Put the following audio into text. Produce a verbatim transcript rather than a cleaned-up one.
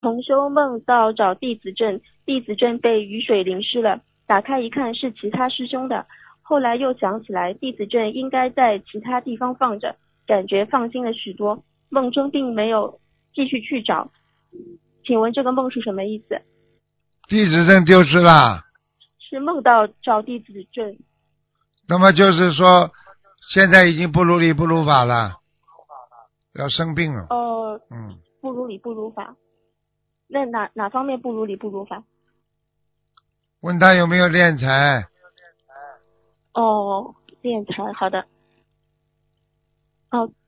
同修梦到找弟子证，弟子证被雨水淋湿了，打开一看是其他师兄的。后来又想起来弟子证应该在其他地方放着，感觉放心了许多，梦中并没有继续去找。请问这个梦是什么意思？ 弟子证丢失了， 是梦到找弟子证。 那么就是说现在已经不如理不如法了，要生病了。 呃， 嗯， 不如理不如法。那哪哪方面不如理不如法？ 问他有没有敛财。 哦，敛财，好的。哦，